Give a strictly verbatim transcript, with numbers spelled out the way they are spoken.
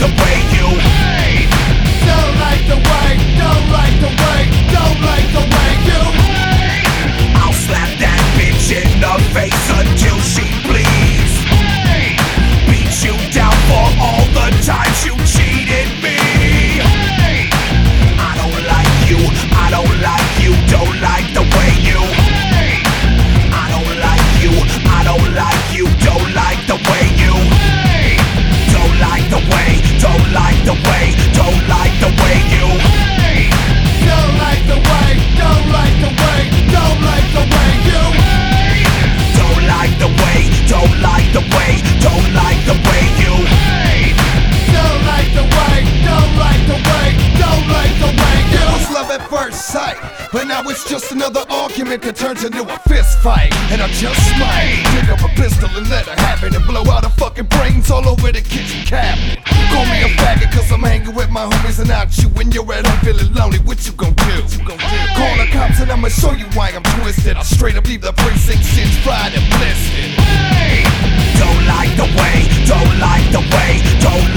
the way you hate. Don't like the way, don't like the way, don't like the way you hate. I'll slap that bitch in the face until she bleeds. Hey. Beat you down for all the times you cheated me. Hey. I don't like you, I don't like you, don't like the way you Hey. I don't like you, I don't like you, don't like the way you Hey. Don't like the way, don't like the way, don't like the way you Hey. Don't like the way, don't like the way, don't like the way you hate. Don't like the way, don't like the way, don't like the way you hate. Don't like the way, don't like the way, don't like the way you It was love at first sight, but now it's just another argument that turns into a fist fight. And I just might pick up a pistol and let her have it and blow out her fucking brains all over the kitchen cabinet. Call me a faggot cause I'm hanging with my homies and not you. When you're at home feeling lonely, what you gon' do? Call the cops and I'ma show you why I'm twisted. I'll straight up leave the precinct since fried and blistered. Hey. Don't like the way, don't like the way, don't